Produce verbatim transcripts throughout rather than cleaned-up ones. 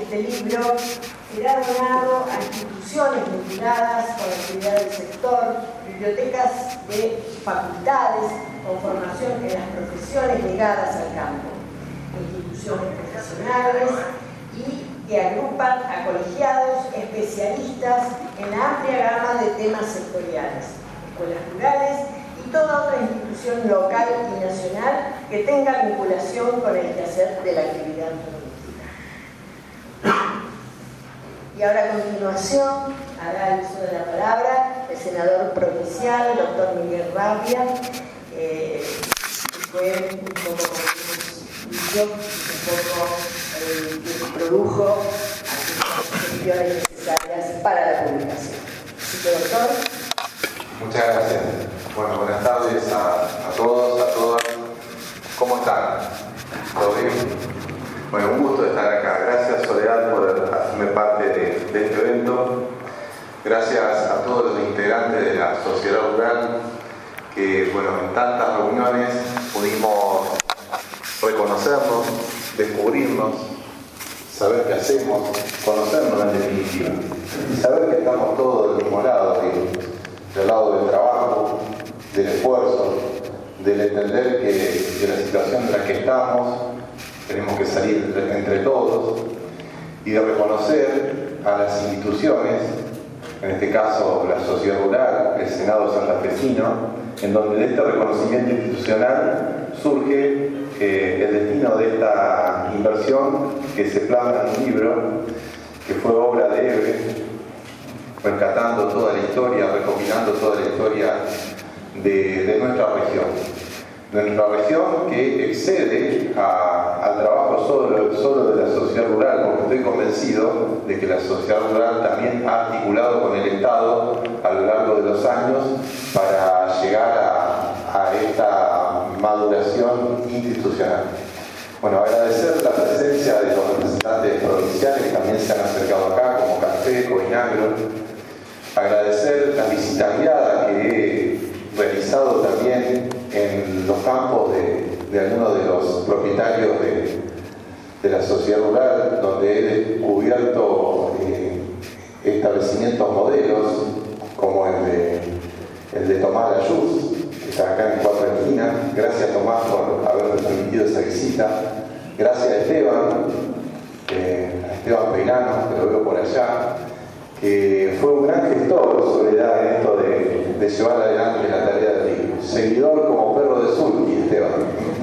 este libro será donado a instituciones vinculadas con la actividad del sector, bibliotecas de facultades con formación en las profesiones ligadas al campo, instituciones profesionales y que agrupan a colegiados especialistas en la amplia gama de temas sectoriales, escuelas rurales y toda otra institución local y nacional que tenga vinculación con el quehacer de la actividad productiva. Y ahora a continuación hará el uso de la palabra el senador provincial, el doctor Miguel Rabia, eh, que fue un poco como un poco eh, que produjo aquellas cuestiones necesarias para la publicación. Así que, doctor. Muchas gracias. Bueno, buenas tardes a, a todos, a todas. ¿Cómo están? ¿Todo bien? Bueno, un gusto estar acá. Gracias, Soledad, por hacerme parte de, de este evento. Gracias a todos los integrantes de la sociedad rural que, bueno, en tantas reuniones pudimos reconocernos, descubrirnos, saber qué hacemos, conocernos en definitiva y saber que estamos todos del mismo lado, digamos, del lado del trabajo, del esfuerzo, del entender que de la situación en la que estamos tenemos que salir entre, entre todos y de reconocer a las instituciones, en este caso la sociedad rural, el Senado santafesino, en donde de este reconocimiento institucional surge eh, el destino de esta inversión que se plasma en un libro que fue obra de Eve, rescatando toda la historia, recopilando toda la historia de, de nuestra región. De nuestra región que excede a, al trabajo solo, solo de la sociedad rural, porque estoy convencido de que la sociedad rural también ha articulado con el Estado a lo largo de los años para llegar a, a esta maduración institucional. Bueno, agradecer la presencia de los representantes provinciales que también se han acercado acá, como Café, Coinagro. Agradecer la visita guiada que he realizado también en los campos de, de algunos de los propietarios de, de la sociedad rural, donde he descubierto eh, establecimientos modelos como el de, el de Tomás Layuz, que está acá en Cuatro Esquinas. Gracias, Tomás, por haberme permitido esa visita. Gracias a Esteban, eh, a Esteban Peinano, que lo veo por allá, que fue un gran gestor, Soledad, en esto de, de llevar adelante la tarea del libro. Seguidor como perro de Zulki, Esteban.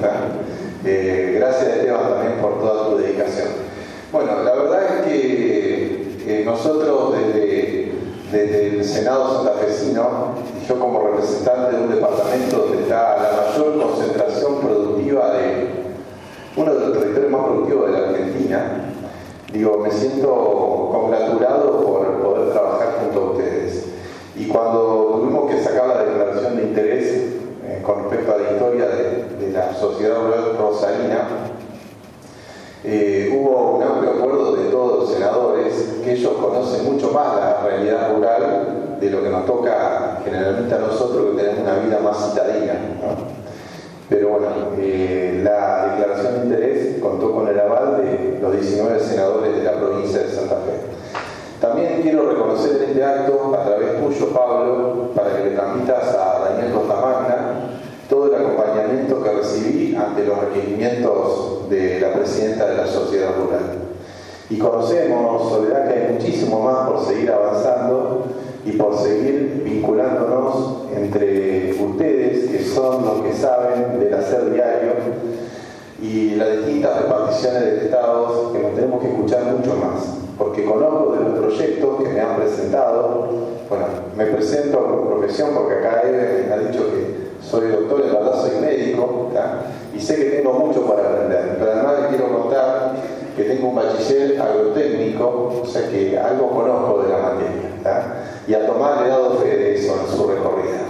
Eh, gracias, Esteban, también por toda tu dedicación. Bueno, la verdad es que eh, nosotros desde, desde el Senado santafesino, y yo como representante de un departamento donde está la mayor concentración productiva de uno de los territorios más productivos de la Argentina, digo, me siento congratulado por poder trabajar junto a ustedes. Y cuando tuvimos que sacar la declaración de interés eh, con respecto a la historia de, de la sociedad rural rosarina, eh, hubo un amplio acuerdo de todos los senadores que ellos conocen mucho más la realidad rural de lo que nos toca generalmente a nosotros, que tenemos una vida más citadina, ¿no? Pero bueno, eh, la declaración de interés contó con el aval de los diecinueve senadores de la provincia de Santa Fe. También quiero reconocer en este acto, a través tuyo, Pablo, para que le transmitas a Daniel Costamagna todo el acompañamiento que recibí ante los requerimientos de la presidenta de la sociedad rural. Y conocemos, Soledad, que hay muchísimo más por seguir avanzando y por seguir vinculándonos entre ustedes, que son los que saben del hacer diario, y las distintas reparticiones del Estado, que nos tenemos que escuchar mucho más, porque conozco de los proyectos que me han presentado. Bueno, me presento por profesión porque acá Eve me ha dicho que soy doctor, en verdad soy médico, ¿tá? Y sé que tengo mucho para aprender, pero además les quiero contar que tengo un bachiller agrotécnico, o sea que algo conozco de la materia, ¿tá? Y a Tomás le he dado fe de eso en su recorrida.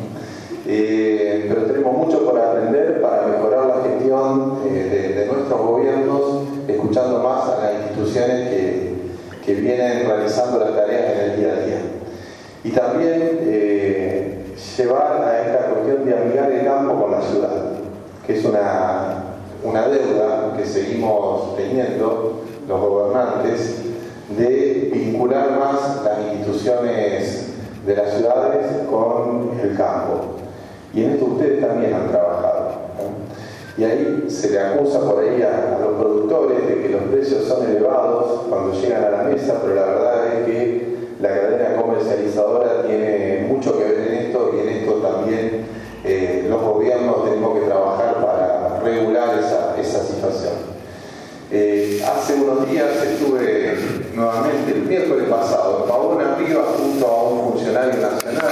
Eh, pero tenemos mucho para aprender para mejorar la gestión eh, de, de nuestros gobiernos, escuchando más a las instituciones que, que vienen realizando las tareas en el día a día. Y también eh, llevar a esta cuestión de amigar el campo con la ciudad, que es una, una deuda que seguimos teniendo los gobernantes, de vincular más las instituciones de las ciudades con el campo. Y en esto ustedes también han trabajado, ¿no? Y ahí se le acusa por ahí a, a los productores de que los precios son elevados cuando llegan a la mesa, pero la verdad es que la cadena comercializadora tiene mucho que ver en esto, y en esto también eh, los gobiernos tenemos que trabajar para regular esa, esa situación. Eh, hace unos días estuve nuevamente, el miércoles pasado, a una piba junto a un funcionario nacional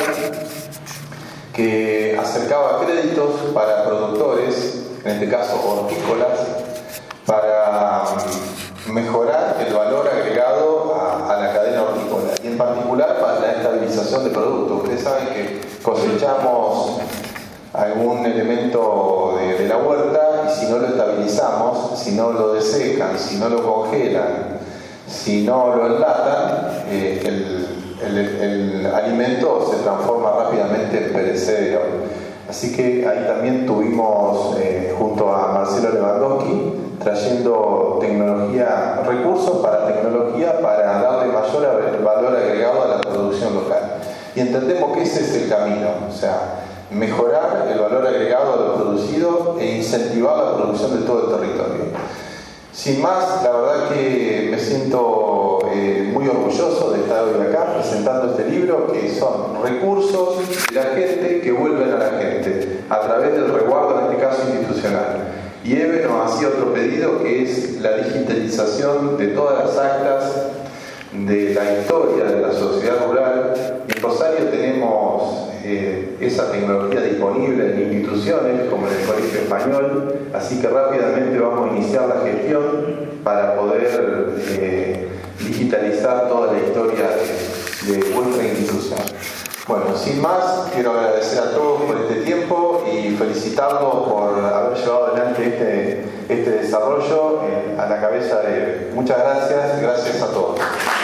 que acercaba créditos para productores, en este caso hortícolas, para mejorar el valor agregado a, a la cadena hortícola y en particular para la estabilización de productos. Ustedes saben que cosechamos algún elemento de, de la huerta y si no lo estabilizamos, si no lo desecan, si no lo congelan, si no lo enlatan, eh, el, el, el alimento se transforma rápidamente en perecedero. Así que ahí también tuvimos eh, junto a Marcelo Lewandowski trayendo tecnología, recursos para tecnología para darle mayor valor agregado a la producción local. Y entendemos que ese es el camino, o sea, mejorar el valor agregado a lo producido e incentivar la producción de todo el territorio. Sin más, la verdad que me siento eh, muy orgulloso de estar hoy acá presentando este libro, que son recursos de la gente que vuelven a la gente a través del resguardo, en este caso institucional. Y Eve nos hacía otro pedido, que es la digitalización de todas las actas de la historia de la sociedad rural. En Rosario tenemos eh, esa tecnología disponible en instituciones como en el Colegio Español, así que rápidamente vamos a iniciar la gestión para poder eh, digitalizar toda la historia de, de vuestra institución. Bueno, sin más, quiero agradecer a todos por este tiempo y felicitarlos por haber llevado adelante este, este desarrollo eh, a la cabeza de... Muchas gracias, gracias a todos.